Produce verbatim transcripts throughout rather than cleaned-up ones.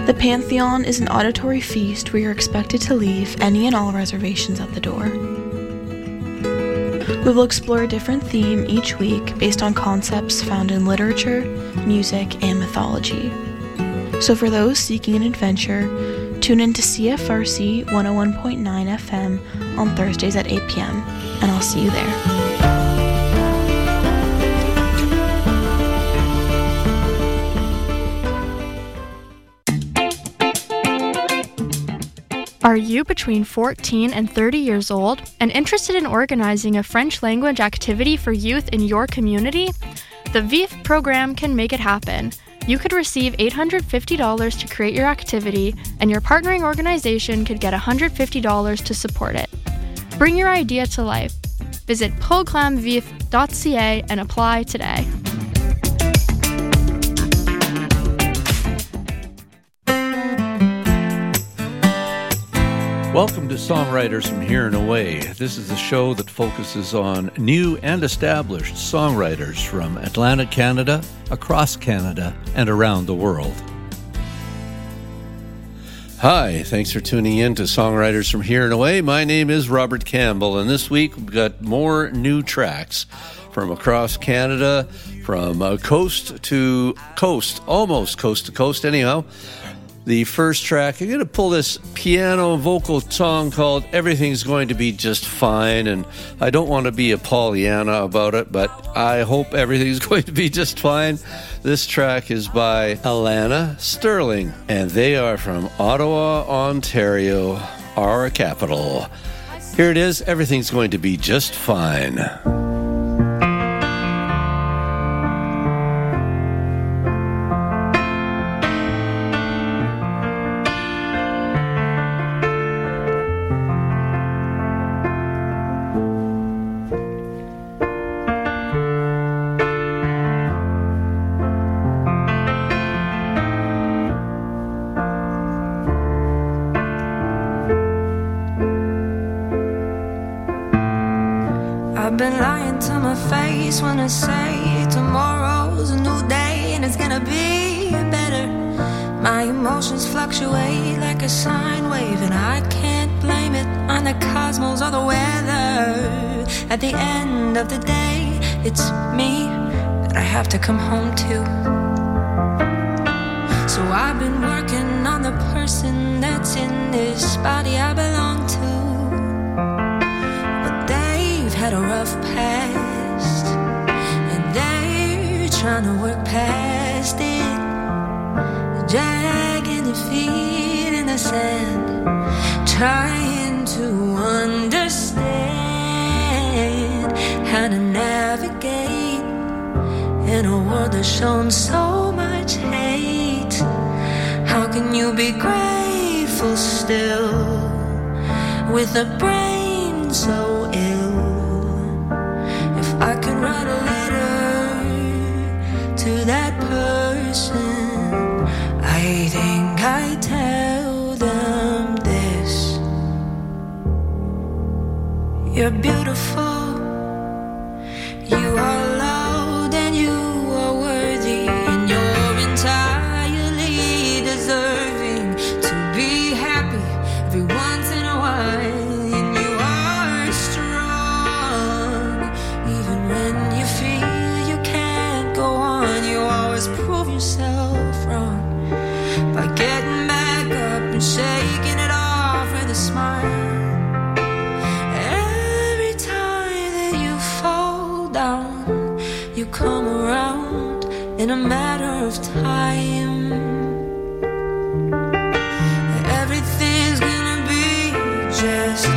The Pantheon is an auditory feast where you're expected to leave any and all reservations at the door. We will explore a different theme each week based on concepts found in literature, music, and mythology. So for those seeking an adventure, tune in to C F R C one oh one point nine F M on Thursdays at eight p.m., and I'll see you there. Are you between fourteen and thirty years old and interested in organizing a French language activity for youth in your community? The V I F program can make it happen. You could receive eight hundred fifty dollars to create your activity, and your partnering organization could get one hundred fifty dollars to support it. Bring your idea to life. Visit programme v i f dot c a and apply today. Welcome to Songwriters from Here and Away. This is a show that focuses on new and established songwriters from Atlantic Canada, across Canada, and around the world. Hi, thanks for tuning in to Songwriters from Here and Away. My name is Robert Campbell, and this week we've got more new tracks from across Canada, from uh, coast to coast, almost coast to coast anyhow. The first track, I'm going to pull this piano vocal song called Everything's Going to Be Just Fine, and I don't want to be a Pollyanna about it, but I hope everything's going to be just fine. This track is by Alana Sterling, and they are from Ottawa, Ontario, our capital. Here it is, Everything's Going to Be Just Fine. I've been lying to my face when I say tomorrow's a new day and it's gonna be better. My emotions fluctuate like a sine wave, and I can't blame it on the cosmos or the weather. At the end of the day, it's me that I have to come home to. So I've been working on the person that's in this body I belong to. Had a rough past, and they're trying to work past it, dragging their feet in the sand, trying to understand how to navigate in a world that's shown so much hate. How can you be grateful still with a brain so ill? I could write a letter to that person, I think I'd tell them this: you're beautiful, you are loved, and you are worthy, and you're entirely deserving to be happy every once in a while. Prove yourself wrong by getting back up and shaking it off with a smile. Every time that you fall down, you come around in a matter of time. Everything's gonna be just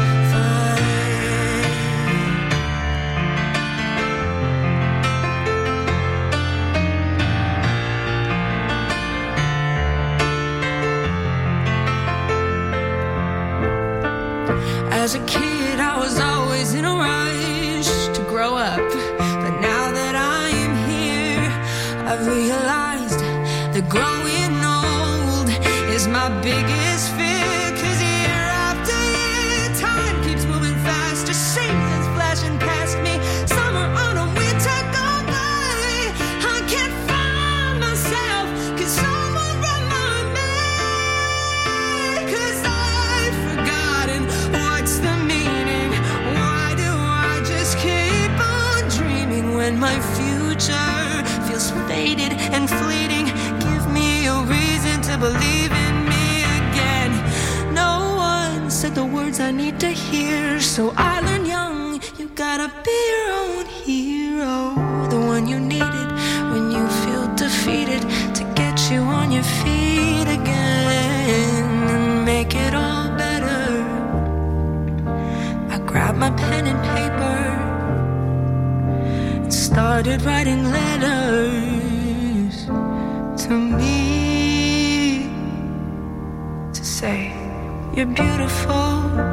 As a kid, I was always in a rush to grow up. But now that I am here, I've realized that growing old is my biggest fear. 'Cause year after year, time keeps moving faster. Seasons flashing past me. Summer, autumn, winter go by. I can't find myself. Can someone remind me? and fleeting. Give me a reason to believe in me again. No one said the words I need to hear, so I learned young, you gotta be your own hero. The one you needed when you feel defeated, to get you on your feet again and make it all better. I grabbed my pen and paper and started writing letters to me, to say you're beautiful,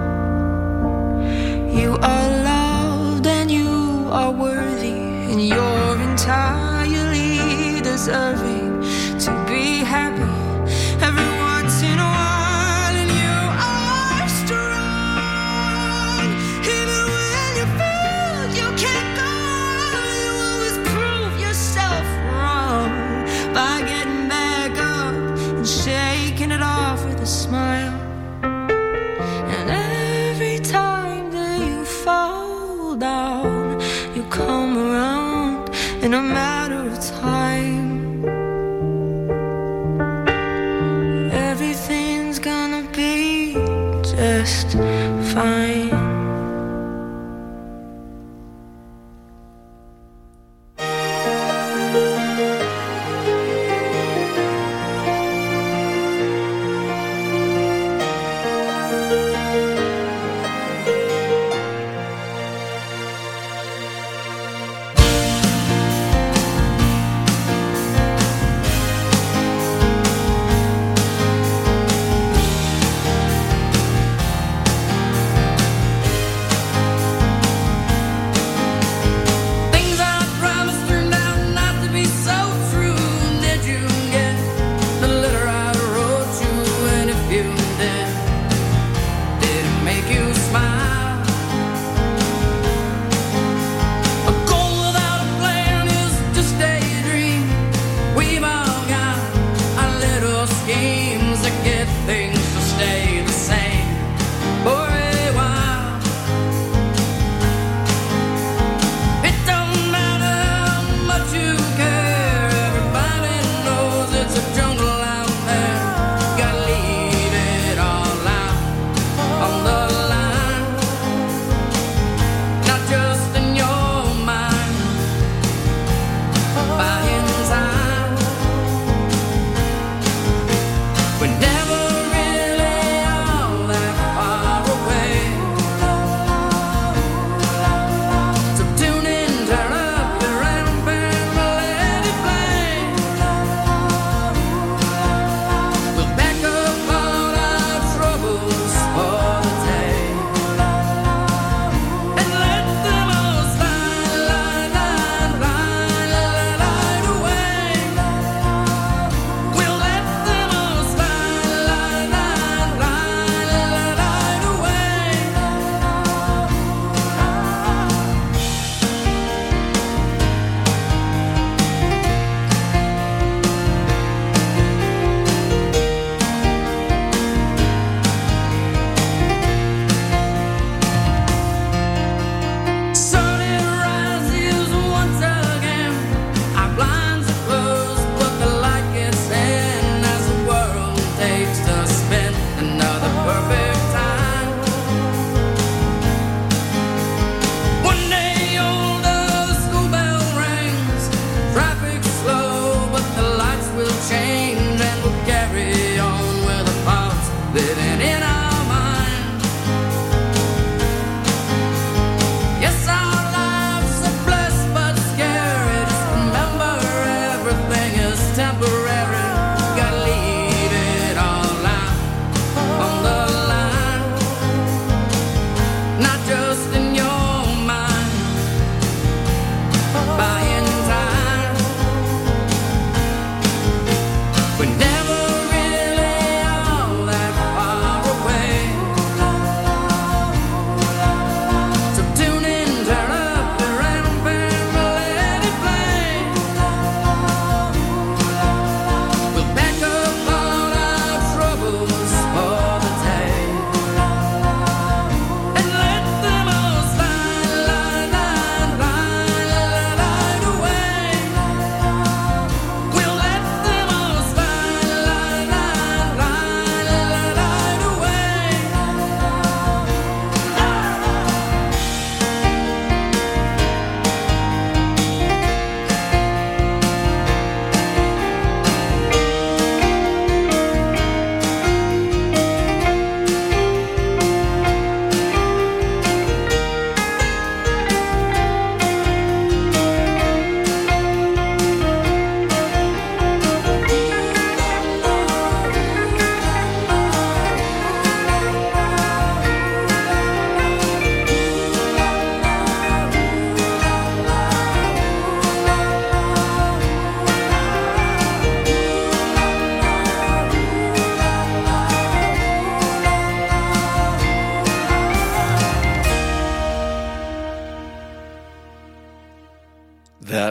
you are loved and you are worthy, and you're entirely deserving to be happy every once in a while. And you are strong, even when you feel you can't go on. You always prove yourself wrong by getting back up and shaking it off with a smile. And every time that you fall down, you come around in a matter of time. Everything's gonna be just fine.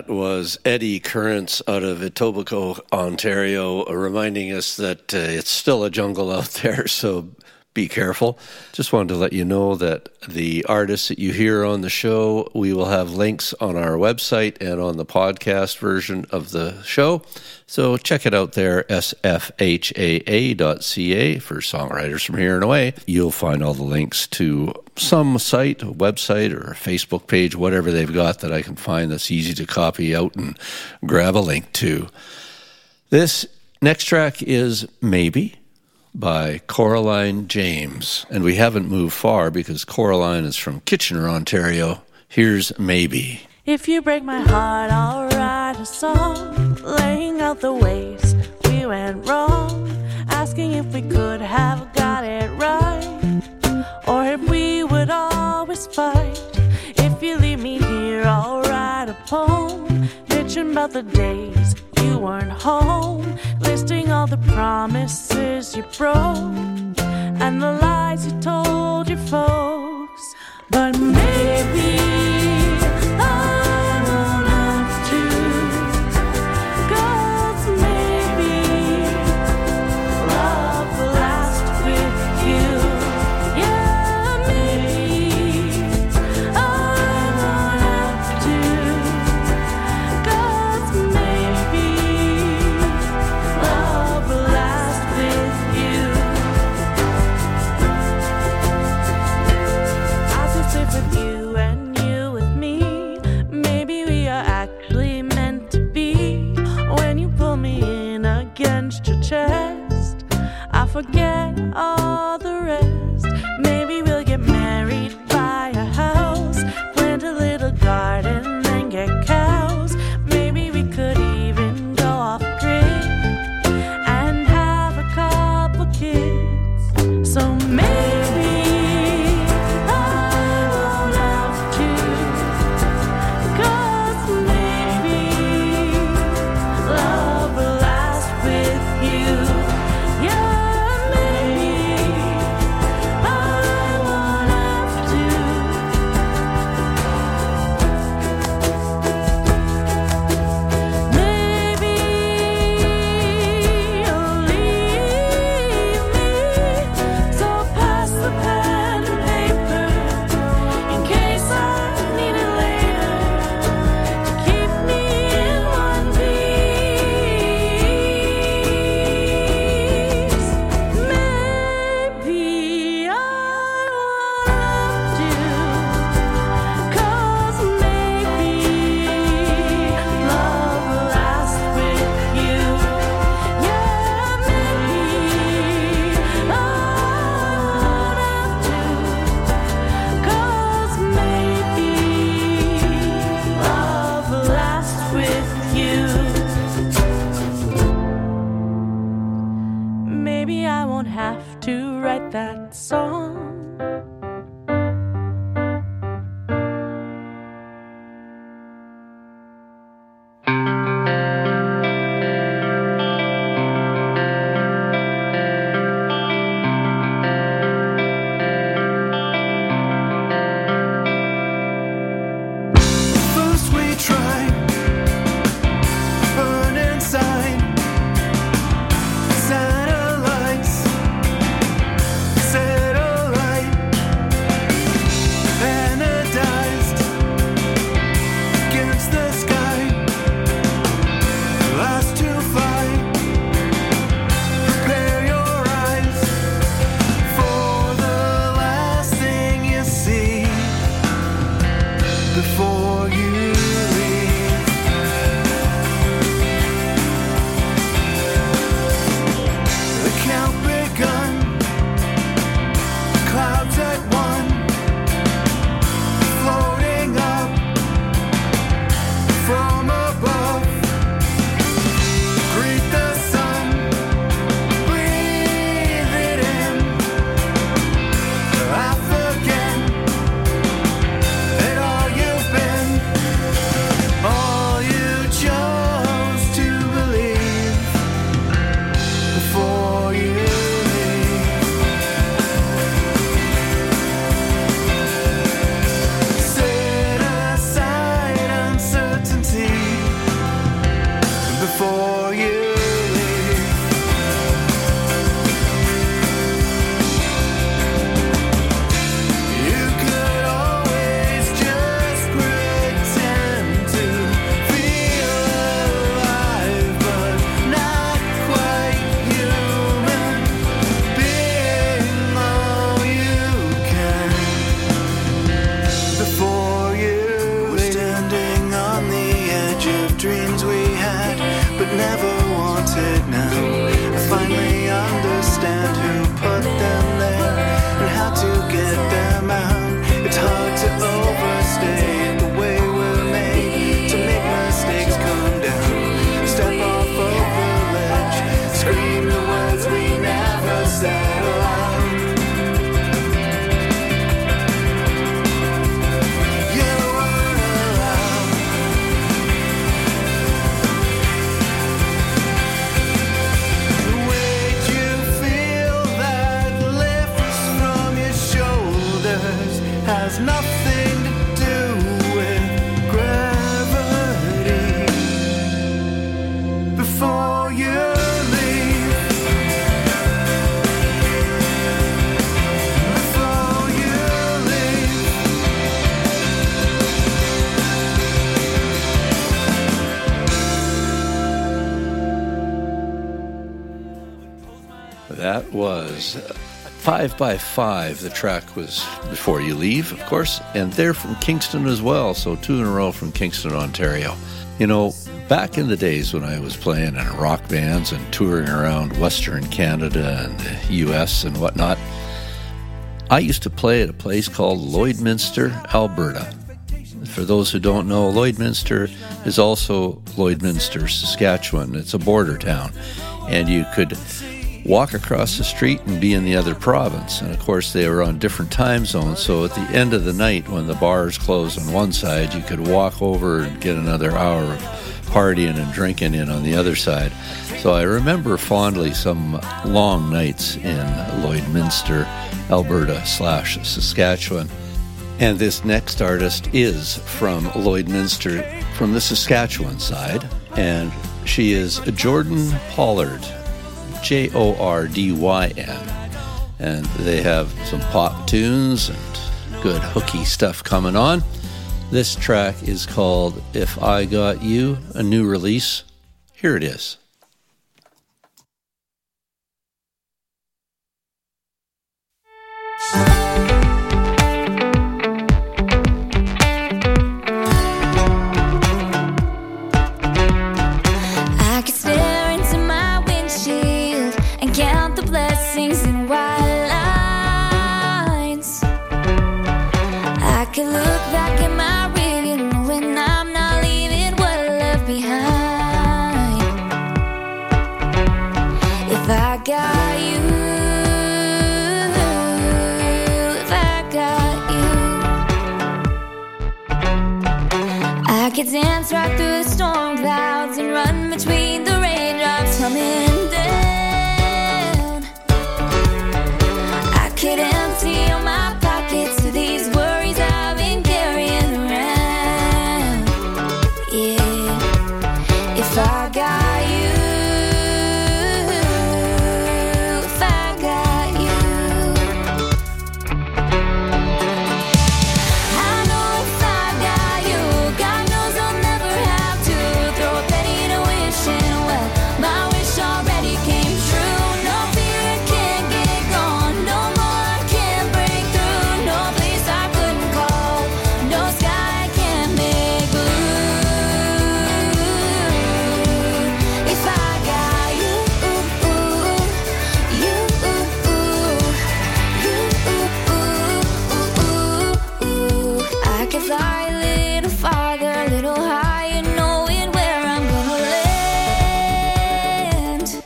That was Eddie Currents out of Etobicoke, Ontario, reminding us that uh, it's still a jungle out there, so be careful. Just wanted to let you know that the artists that you hear on the show, we will have links on our website and on the podcast version of the show. So check it out there, s f h a a dot c a for Songwriters from Here and Away. You'll find all the links to some site, a website, or a Facebook page, whatever they've got that I can find that's easy to copy out and grab a link to. This next track is Maybe by Coraline James. And we haven't moved far because Coraline is from Kitchener, Ontario. Here's Maybe. If you break my heart, I'll write a song, laying out the ways we went wrong, asking if we could have got it right, or if we would always fight. If you leave me here, I'll write a poem, bitching about the days you weren't home, listing all the promises you broke and the lies you told your folks. But maybe I won't have to, 'cause maybe love will last with you. Yeah, maybe I won't have to, 'cause maybe love will last with you. As if it's with you and you with me, maybe we are actually meant to be. When you pull me in against your chest, I forget all the rest. Maybe we'll get married, buy a house, plant a little garden, then get cows. Maybe we could even go off grid and have a couple kids. So maybe I won't have to, 'cause maybe love will last with you. Yeah, maybe I won't have to. Maybe you'll leave me, so pass the pen and paper in case I need it later to keep me in one piece. Maybe I won't have to, 'cause maybe love will last with you. Yeah, maybe I won't have to, 'cause maybe love will last with you. Maybe I won't have to write that song. First we tried, burn inside, satellites, satellite. you leave. You could always just pretend to feel alive, but not quite human, being all you can. Before you were standing on the edge of dreams we had, but never wanted now. I finally understand who put them there and how to get them out. It's hard to overstate the way we're made to make mistakes come down. Step off of the ledge, scream the words we never said aloud. You weren't allowed. Wait, you feel that lifts from your shoulders has nothing to do with gravity. Before you leave, before you leave. That was uh, Five by Five. The track was Before You Leave, of course, and they're from Kingston as well, so two in a row from Kingston, Ontario. You know, back in the days when I was playing in rock bands and touring around Western Canada and the U S and whatnot, I used to play at a place called Lloydminster, Alberta. For those who don't know, Lloydminster is also Lloydminster, Saskatchewan. It's a border town, and you could walk across the street and be in the other province. And of course, they were on different time zones, so at the end of the night, when the bars closed on one side, you could walk over and get another hour of partying and drinking in on the other side. So I remember fondly some long nights in Lloydminster, Alberta slash Saskatchewan. And this next artist is from Lloydminster, from the Saskatchewan side, and she is Jordan Pollard, J O R D Y N. And they have some pop tunes and good hooky stuff coming on. This track is called If I Got You, a new release. Here it is. I could stare into my windshield and count the blessings in white lines. I could look back at my rearview knowing I'm not leaving what I left behind. If I got you, if I got you, I could dance right through the storm clouds and run between the raindrops coming down. I could empty all my pockets of these worries I've been carrying around. Yeah, if I got you, if I got you, I know if I got you, God knows I'll never have to throw a penny to wishing well. My wish already came true. No fear I can't get gone, no more I can't break through. No place I couldn't call, no sky I can't make blue. If I got you, you, you, I could fly a little farther, a little higher, knowing where I'm gonna land.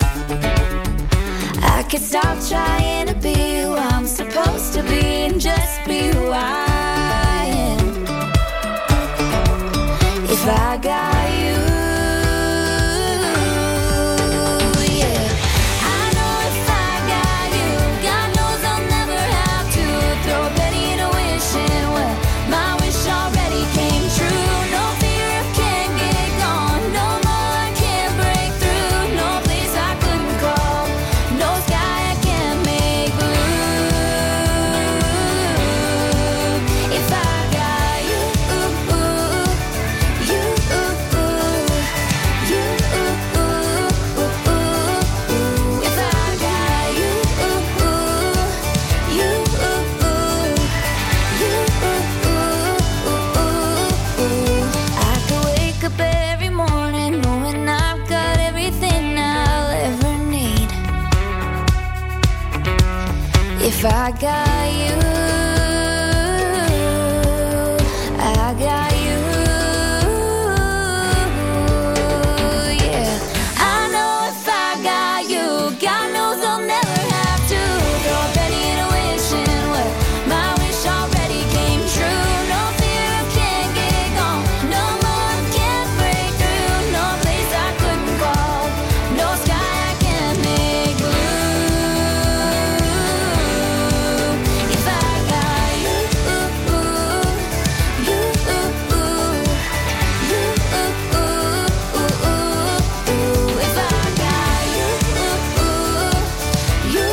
I could stop trying to be who I'm supposed to be and just be who I am. If I got you, yeah. I know if I got you, God knows I'll never have to throw a penny to wishing well. My wish already came true. No fear I can't get gone, no more I can't break through. If I got you, I got you, yeah. I know if I got you, God knows I'll never have to throw a penny in a wishing well. My wish already came true. No fear of can't get gone, no more of can't break through. No place I couldn't call, no sky I can't make blue. If I got you, you, you, if I got you, you,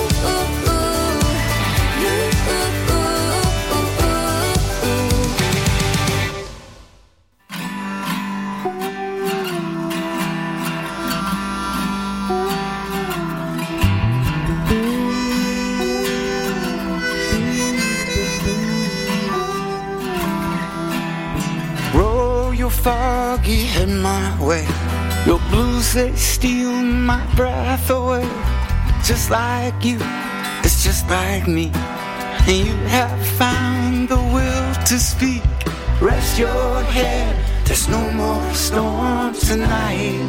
Roll your foggy head my way. Your blues, they steal my breath away. Just like you, it's just like me. And you have found the will to speak. Rest your head, there's no more storm tonight.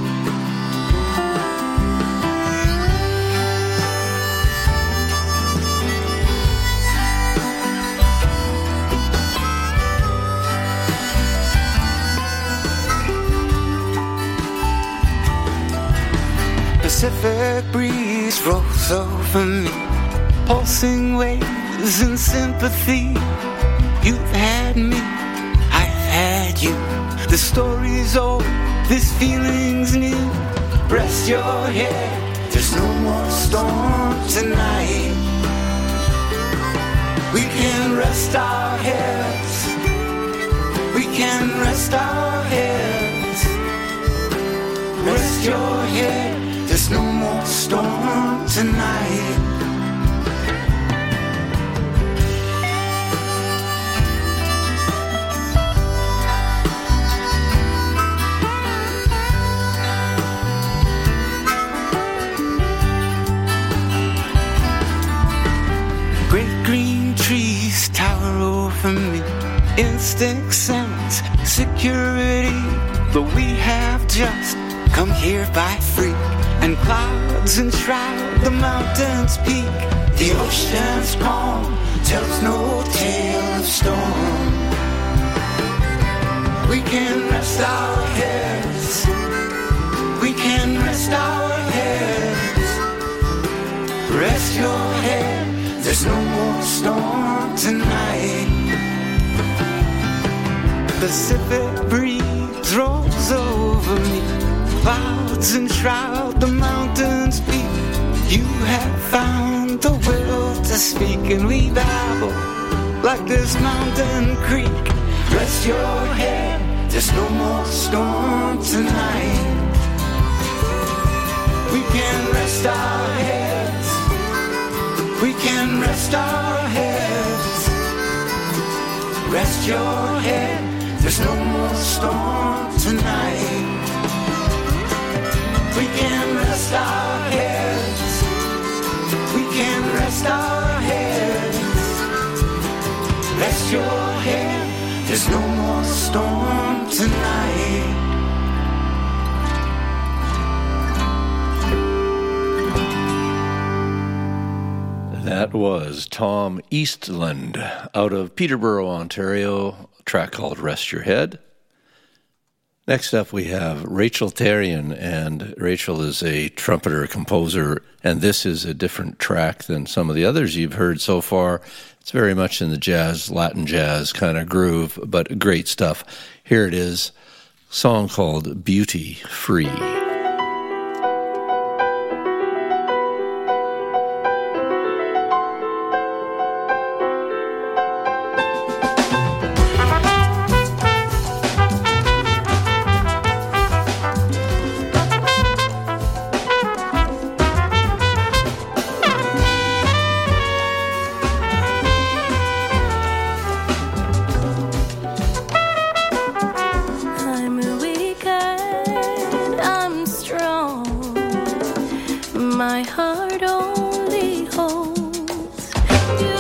Pacific breeze rolls over me, pulsing waves in sympathy. You've had me, I've had you. The story's old, this feeling's new. Rest your head, there's no more storm tonight. We can rest our heads, we can rest our heads. Rest your head, there's no more storm tonight. Great green trees tower over me. Instinct sense security, but we have just come here by freak. And clouds enshroud the mountain's peak. The ocean's calm tells no tale of storm. We can rest our heads, we can rest our heads. Rest your head, there's no more storm tonight. Pacific breeze rolls over me. Clouds enshroud the mountain's peak. You have found the will to speak, and we babble like this mountain creek. Rest your head, there's no more storm tonight. We can rest our heads, we can rest our heads. Rest your head, there's no more storm tonight. We can rest our heads, we can rest our heads. Rest your head, there's no more storm tonight. That was Tom Eastland out of Peterborough, Ontario, a track called Rest Your Head. Next up, we have Rachel Therrien, and Rachel is a trumpeter, composer, and this is a different track than some of the others you've heard so far. It's very much in the jazz, Latin jazz kind of groove, but great stuff. Here it is, a song called Beauty Free. My heart only holds you.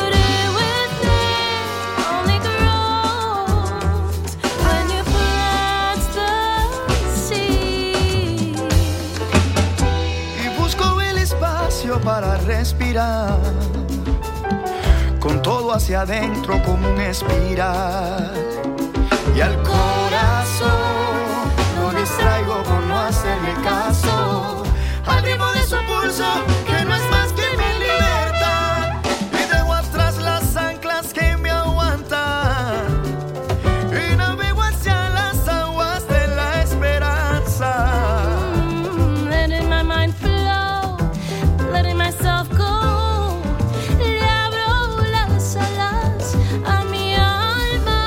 espacio para respirar, con todo hacia adentro como un espiral. Y al corazón lo distraigo por no hacerle caso, al ritmo de su pulso que no es más que mi libertad. Y dejo atrás las anclas que me aguantan y navego hacia las aguas de la esperanza. Mm, letting my mind flow, letting myself go. Le abro las alas a mi alma.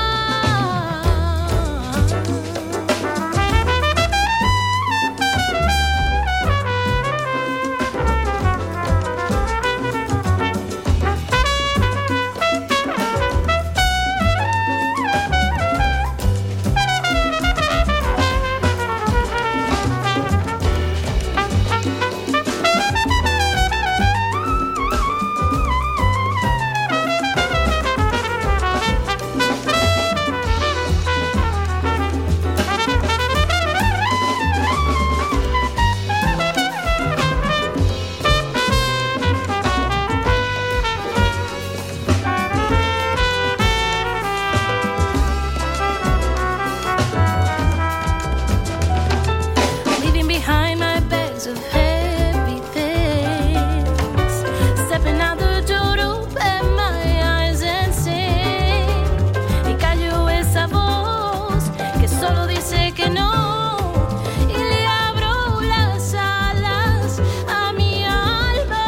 Leaving behind my bags of heavy things, stepping out the door to open my eyes and sing. Y callo esa voz que solo dice que no, y le abro las alas a mi alma.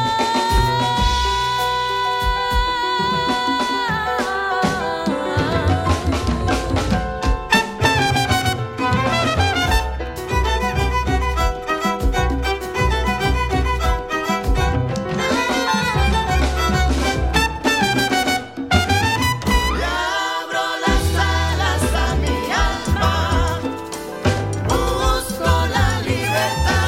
Le abro las alas a mi alma, busco la libertad.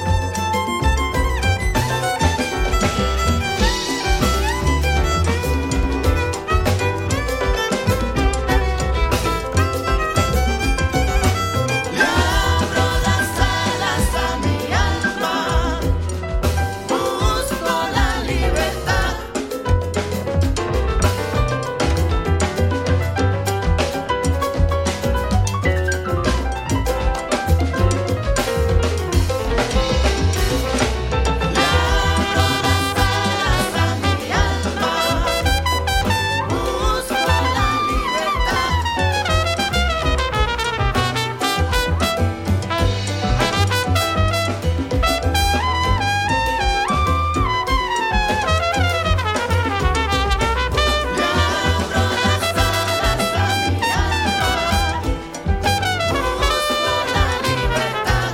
Le abro las alas a mi alma, busco la libertad. Le abro las alas a mi alma, busco la libertad. Le abro las alas a mi alma, busco la libertad.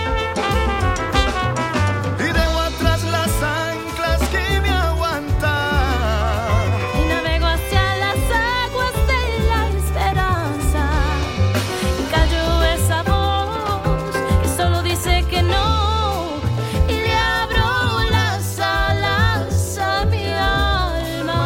Y dejo atrás las anclas que me aguantan. Y navego hacia las aguas de la esperanza. Y callo esa voz que solo dice que no, y le abro las alas a mi alma.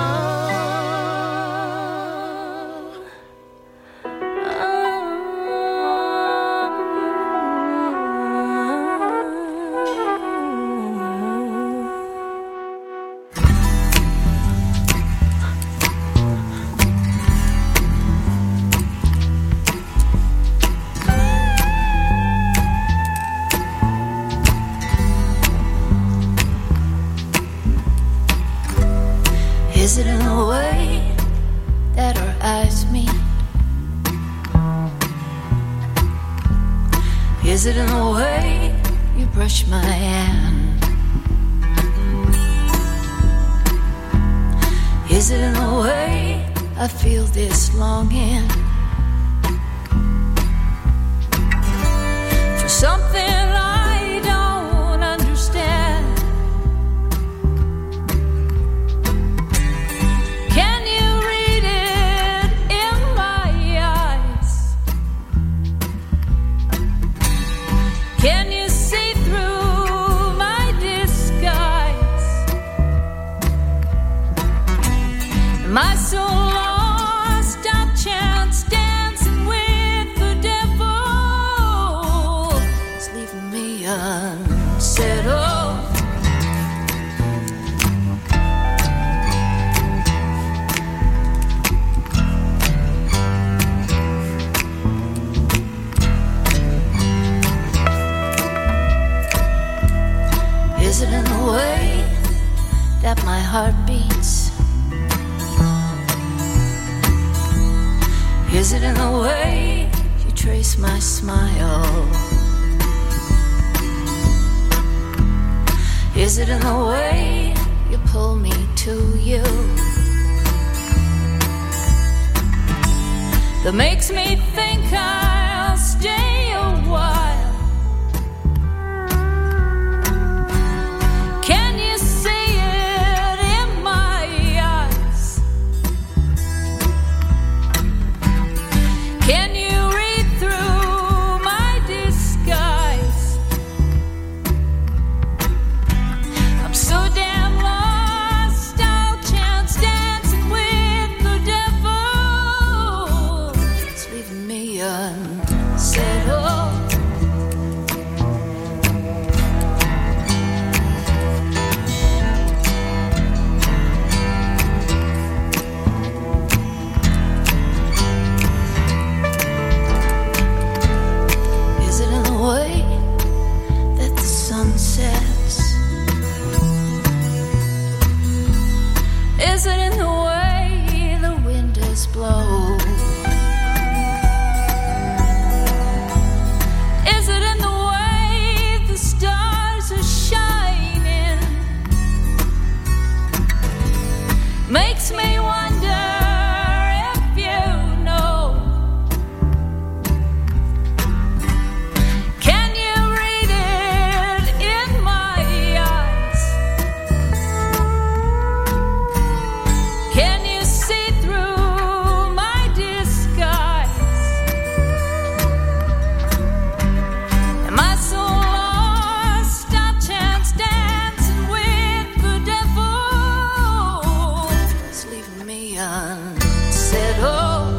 Is it in the way that our eyes meet? Is it in the way you brush my hand? Is it in the way I feel this longing for something I don't understand? Can you read it in my eyes? Can you see through my disguise? Am I so lost out chance dancing with the devil? It's leaving Is it in the way that my heart beats? Is it in the way you trace my smile? Is it in the way you pull me to you? That makes me think I'll stay a while. Can you see it in my eyes? Can you read through my disguise? I'm so damn lost, I'll chance dancing with the devil. It's leaving me unsettled. Is it in the way that the sun sets? Is it in the way the wind is blown? Is it in the way the stars are shining? Makes me wonder if you know. Can you read it in my eyes? Can you see through my disguise? Am I so lost, I'll chance dancing with the devil? It's leaving me unsettled.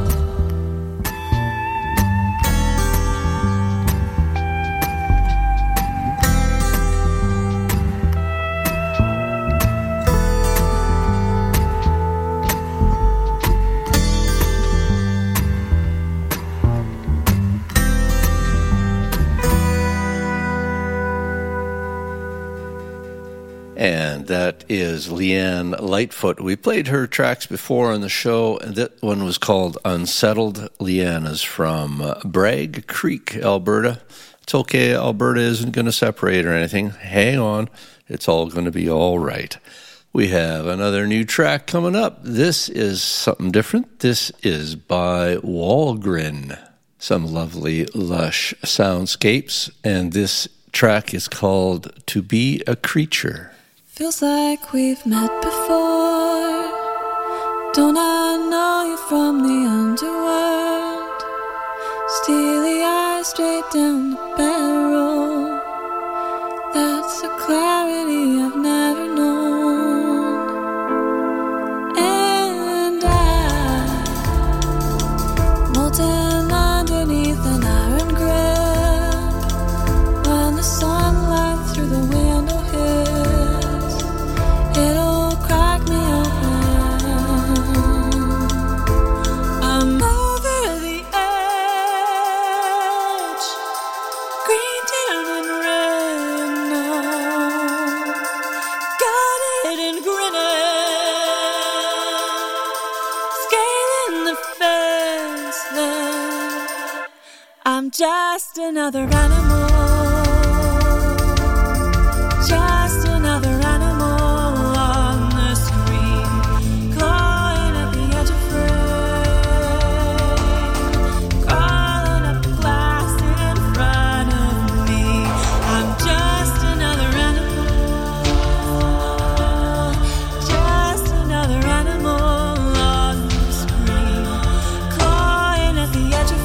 And that is Leanne Lightfoot. We played her tracks before on the show, and that one was called Unsettled. Leanne is from uh, Bragg Creek, Alberta. It's okay, Alberta isn't going to separate or anything. Hang on, it's all going to be all right. We have another new track coming up. This is something different. This is by Walgren. Some lovely, lush soundscapes, and this track is called To Be a Creature. Feels like we've met before. Don't I know you from the underworld? Steely eyes straight down the barrel. That's a clarity I've never known. And I, molten underneath an iron grip, when the sunlight through the window hits, it'll crack me open. I'm over the edge, green, tan, and red now. Got it and grinning, scaling the fence line. I'm just another animal. Just another animal on the screen, clawing at the edge of frame, crawling up the glass in front of me. I'm just another animal, just another animal on the screen, clawing at the edge of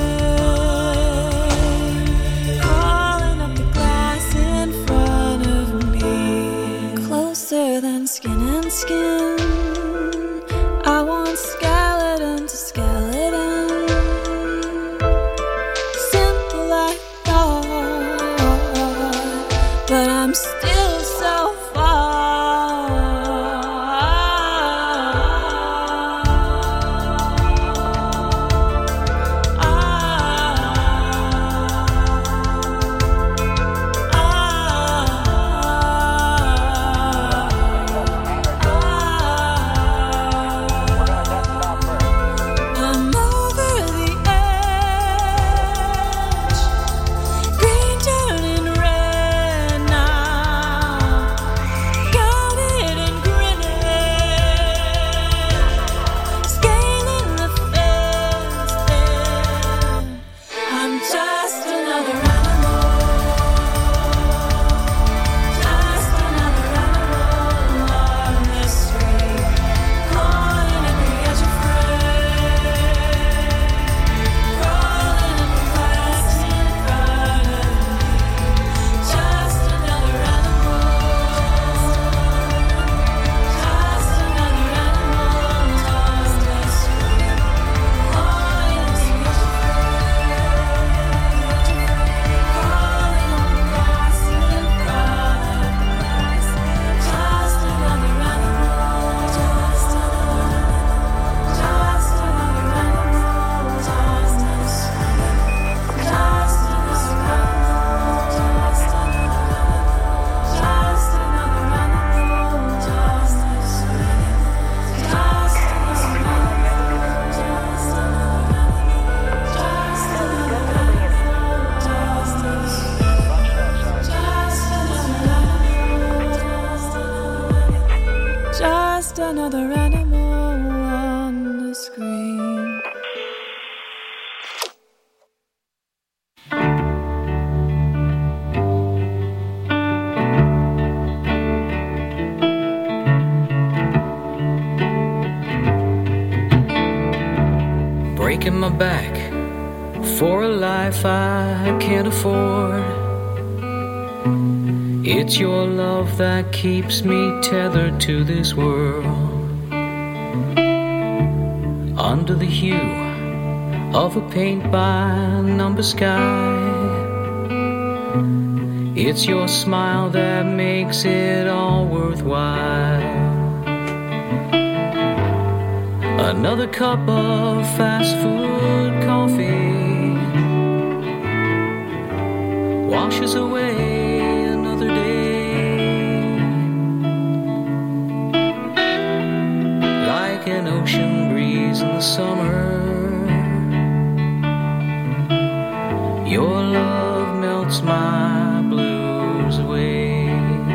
frame, crawling up the glass in front of me. Closer than skin and skin, I want skeleton to skeleton. Simple I thought, but I'm still so far. Ah, ah, ah. just another animal on the screen. Breaking my back for a life I can't afford. It's your love that keeps me tethered to this world. Under the hue of a paint by number sky, it's your smile that makes it all worthwhile. Another cup of fast food coffee washes away another day, like an ocean breeze in the summer. Your love melts my blues away.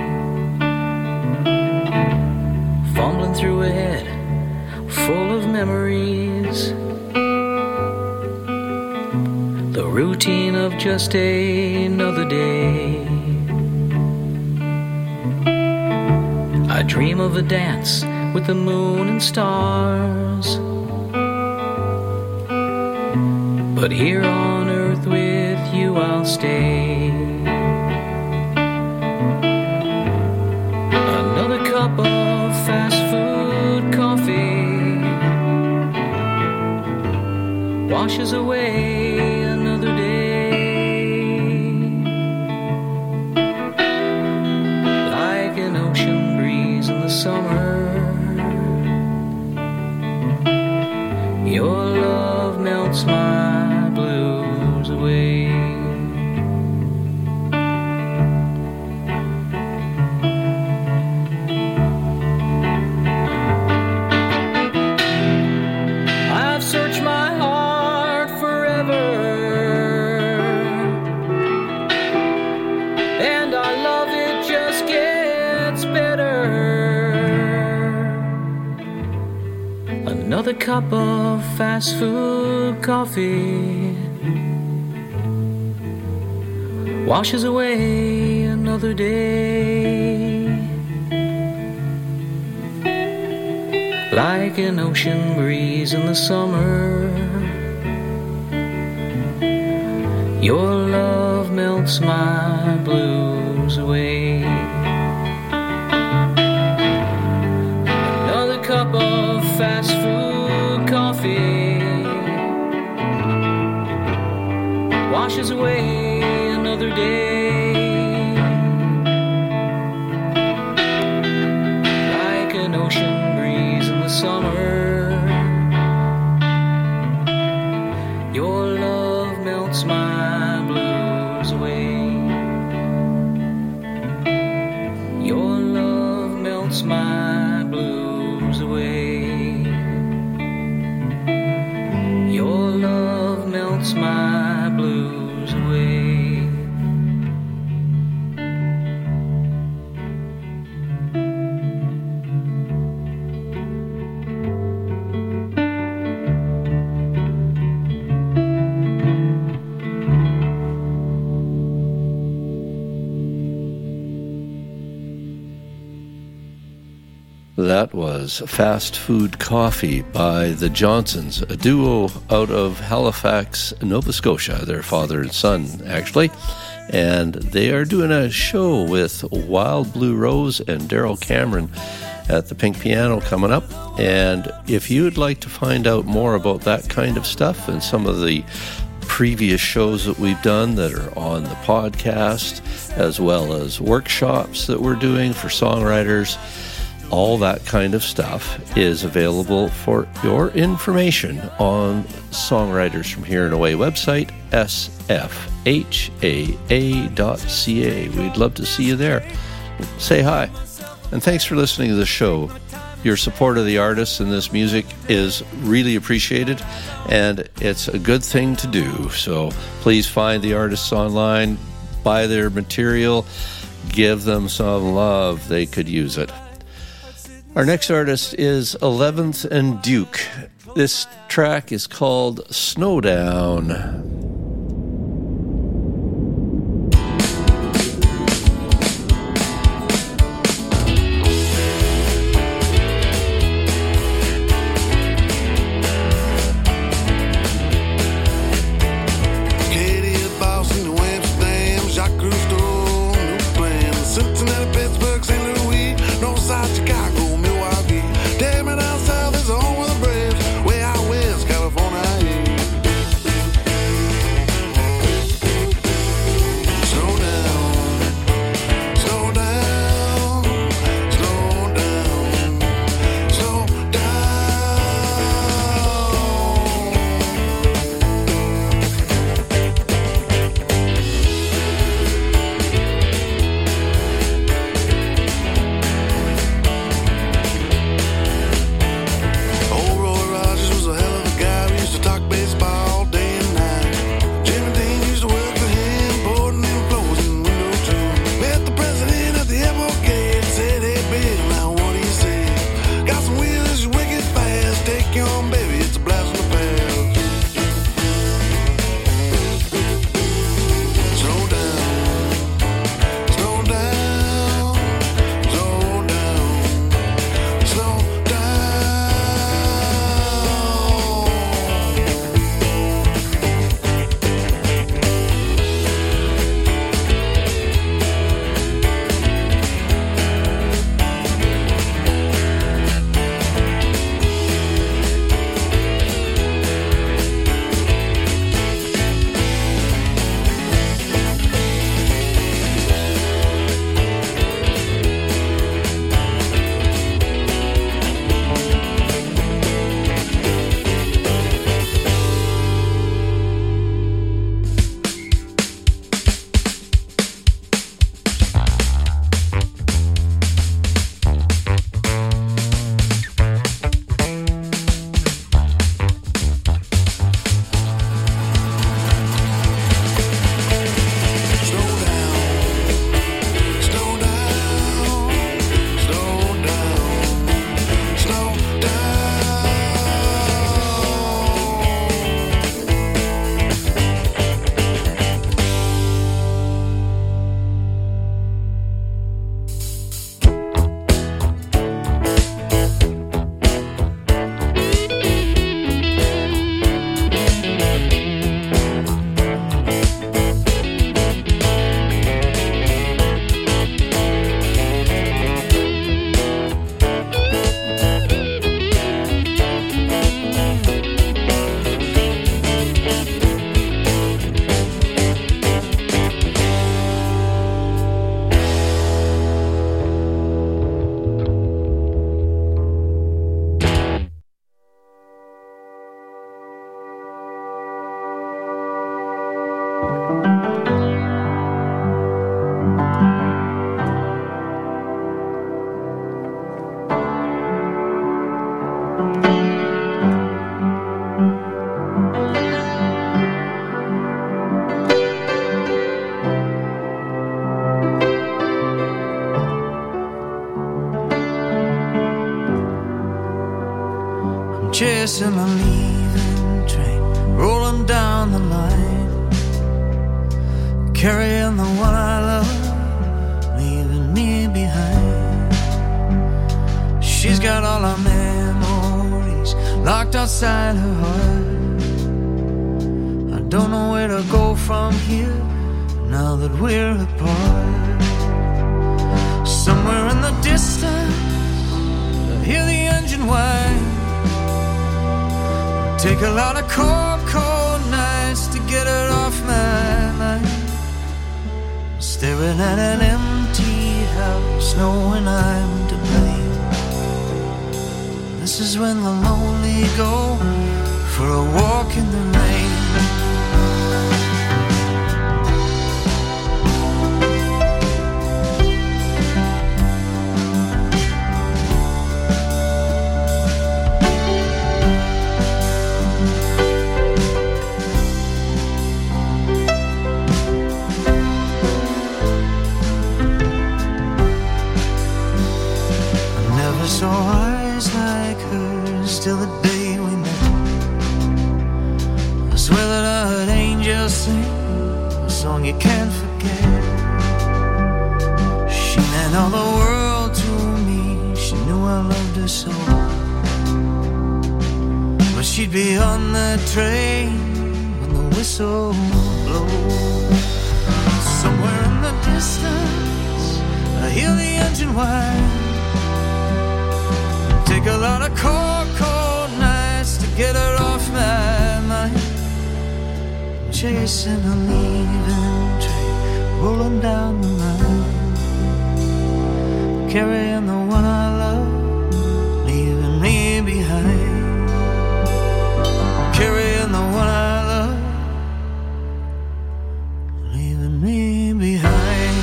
Fumbling through a head full of memories, the routine of just another day. I dream of a dance with the moon and stars, but here on earth with you I'll stay. Another cup of fast food coffee washes away another day, like an ocean breeze in the summer. Your love melts my blues away. I've searched my heart forever, and our love, it just gets better. Another cup of fast food coffee washes away another day, like an ocean breeze in the summer. Your love melts my blues away. Another cup of fast food coffee washes away another day, like an ocean breeze in the summer. Your love melts my blues away. Your love melts my blues away. Your love melts my blues away. That was Fast Food Coffee by the Johnsons, a duo out of Halifax, Nova Scotia. Their father and son, actually. And they are doing a show with Wild Blue Rose and Daryl Cameron at the Pink Piano coming up. And if you'd like to find out more about that kind of stuff and some of the previous shows that we've done that are on the podcast, as well as workshops that we're doing for songwriters, all that kind of stuff is available for your information on Songwriters from Here and Away website, s f h a a dot c a. We'd love to see you there. Say hi. And thanks for listening to the show. Your support of the artists and this music is really appreciated, and it's a good thing to do. So please find the artists online, buy their material, give them some love. They could use it. Our next artist is eleventh and Duke. This track is called Snowdown. Chasing a leaving train, rolling down the line, carrying the one I love, leaving me behind. She's got all our memories locked outside her heart. I don't know where to go from here now that we're apart. Somewhere in the distance I hear the engine whine. Take a lot of cold, cold nights to get it off my mind. Staring at an empty house, knowing I'm to blame. This is when the lonely go for a walk in the rain. never saw eyes like hers till the day we met. I swear that I heard angels sing a song you can't forget. She meant all the world to me, she knew I loved her so. But she'd be on that train when the whistle blows. Somewhere in the distance I hear the engine whine. Take a lot of cold, cold nights to get her off my mind. Chasing a leaving train, rolling down the line, carrying the one I love, leaving me behind. Carrying the one I love, leaving me behind.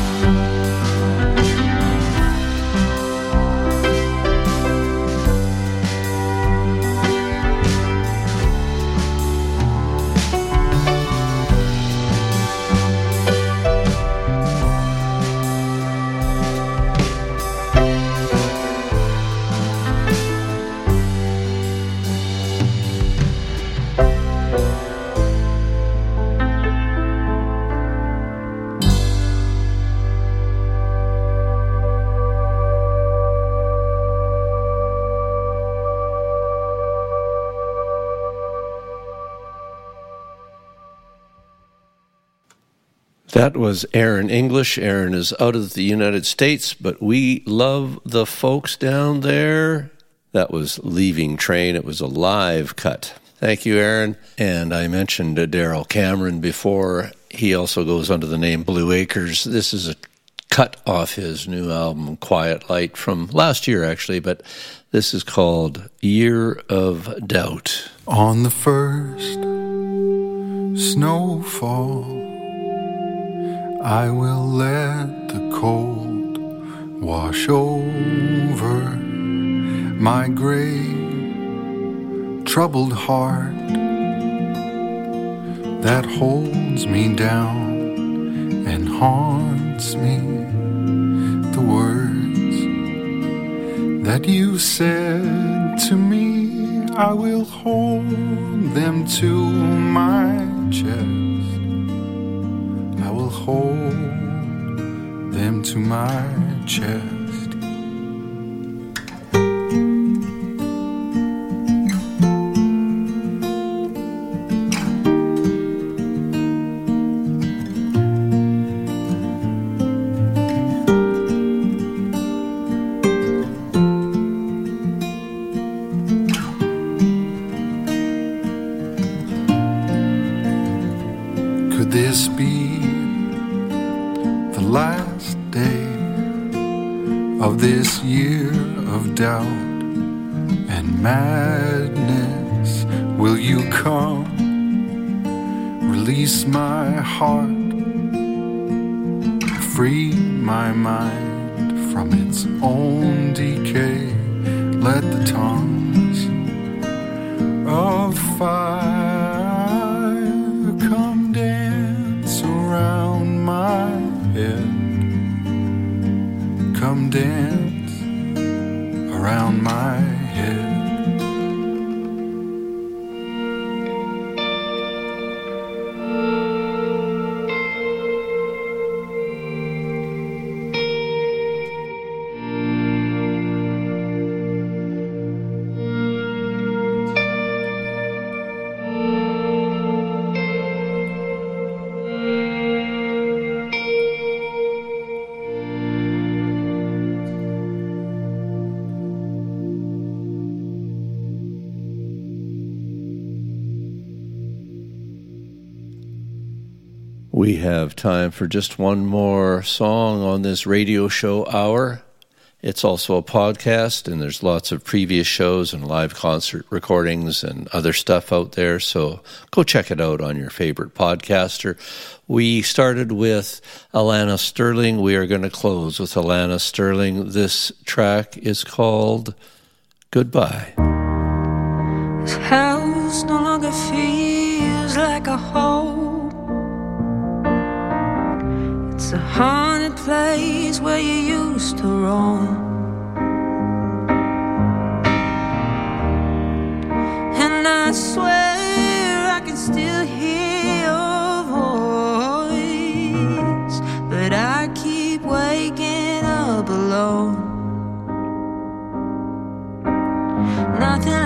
That was Aaron English. Aaron is out of the United States, but we love the folks down there. That was Leaving Train. It was a live cut. Thank you, Aaron. And I mentioned uh, Daryl Cameron before. He also goes under the name Blue Acres. This is a cut off his new album, Quiet Light, from last year, actually, but this is called Year of Doubt. On the first snowfall, I will let the cold wash over my gray, troubled heart that holds me down and haunts me. The words that you said to me, I will hold them to my chest. I will hold them to my chest. Could this be the last day of this year of doubt and madness? Will you come, release my heart, free my mind from its own decay? Let the tongues of fire come dance around my head. Come dance around my head. We have time for just one more song on this radio show hour. It's also a podcast, and there's lots of previous shows and live concert recordings and other stuff out there, so go check it out on your favorite podcaster. We started with Alana Sterling. We are going to close with Alana Sterling. This track is called Goodbye. This house no longer feels like a home. It's a haunted place where you used to roam.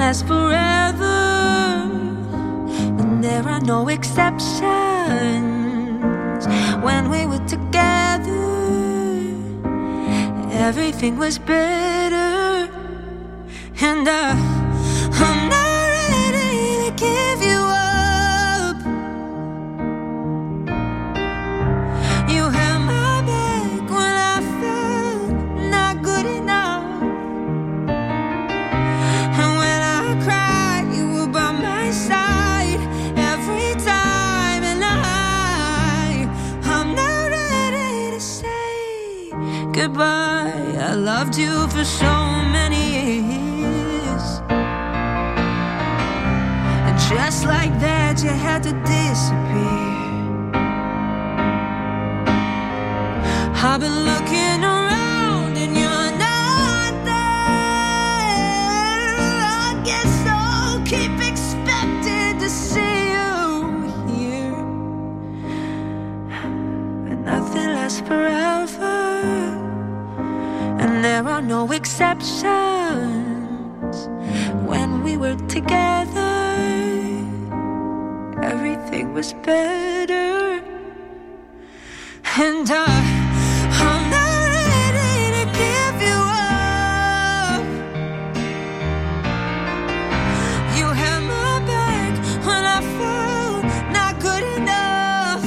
lasts forever, and there are no exceptions. When we were together, everything was better, and I, I'm not ready to give you up. You had my back when I felt not good enough, and when I cried, you were by my side every time, and I, I'm not ready to say goodbye. I loved you for so many years, and just like that you had to disappear. I've been looking around and you're not there. I guess I'll keep expecting to see you here, but nothing lasts forever, and there are no exceptions. When we were together, everything was better, and I, I'm not ready to give you up. You had my back when I felt not good enough.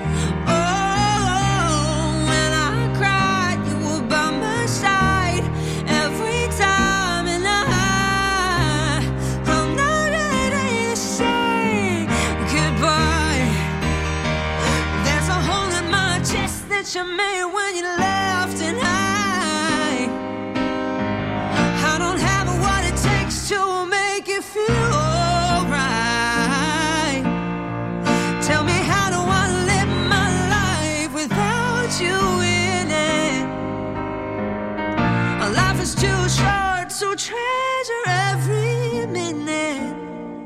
Oh, when I cried, you were by my side every time, and I, I'm not ready to say goodbye. There's a hole in my chest that you made when you left, and I, I don't have what it takes to make you feel alright. Tell me, how do I live my life without you in it? Life is too short, so treasure every minute.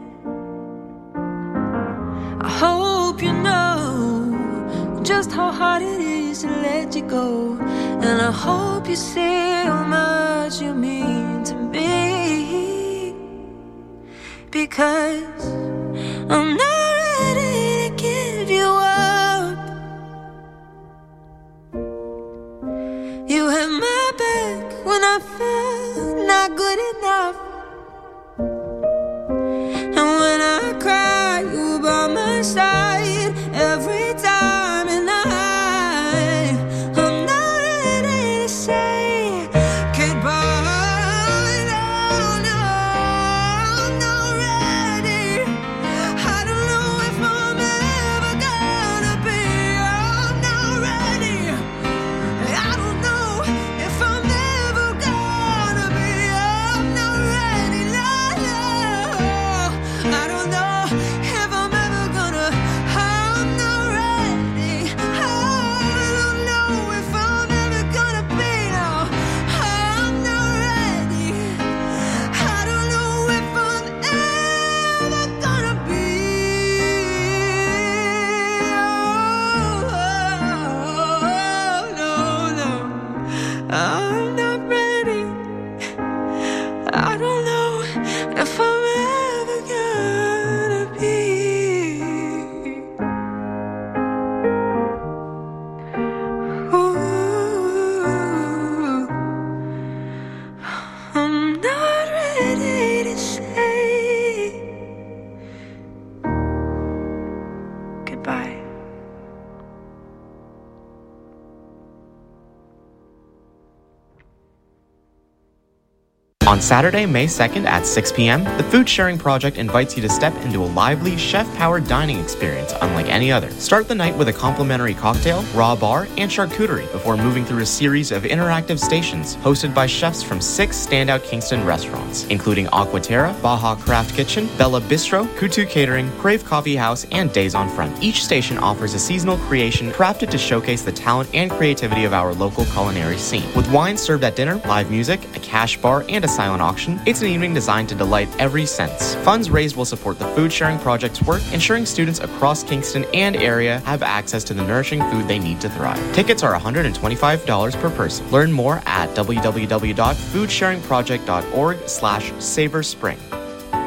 I hope you know just how hard it is to let you go, and I hope you see how much you mean to me, because I'm not ready to give you up. You had my back when I felt not good enough, and when I cried, you were by my side every time, and I, I'm not ready to say goodbye. No, no, I'm not ready. I don't know if I'm ever gonna be. I'm not ready. I don't know if I'm ever gonna be. I'm not ready. No, no, I don't know if I'm ever gonna. I'm not ready. I don't know if I'm ever gonna be. No, I'm not ready. I don't know if I'm ever gonna be. Oh, no, no, I'm not ready. I don't know if I'm ever gonna be. Ooh, I'm not ready to say goodbye. On Saturday, May second at six p.m., the Food Sharing Project invites you to step into a lively, chef-powered dining experience unlike any other. Start the night with a complimentary cocktail, raw bar, and charcuterie before moving through a series of interactive stations hosted by chefs from six standout Kingston restaurants, including Aquaterra, Baja Craft Kitchen, Bella Bistro, Kutu Catering, Crave Coffee House, and Days on Front. Each station offers a seasonal creation crafted to showcase the talent and creativity of our local culinary scene. With wine served at dinner, live music, a cash bar, and a silent auction, it's an evening designed to delight every sense. Funds raised will support the Food Sharing Project's work, ensuring students across Kingston and area have access to the nourishing food they need to thrive. Tickets are one hundred twenty-five dollars per person. Learn more at w w w dot food sharing project dot org slash savor spring.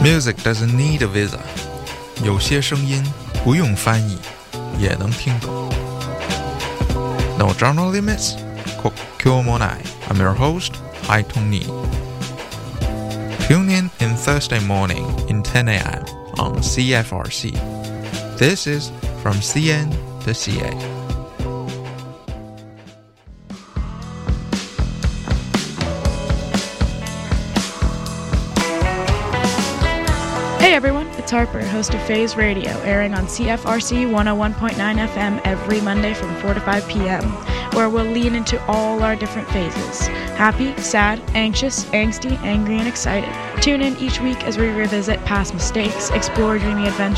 Music doesn't need a visa. 有些声音不用翻译也能听懂。No genre limits? 国境もない。I'm your host, Hai Tong-ni. Tune in in Thursday morning in ten a.m. on C F R C. This is From C N to C A. Hey everyone, it's Harper, host of Phase Radio, airing on C F R C one oh one point nine F M every Monday from four to five p.m., where we'll lean into all our different phases: happy, sad, anxious, angsty, angry, and excited. Tune in each week as we revisit past mistakes, explore dreamy adventures,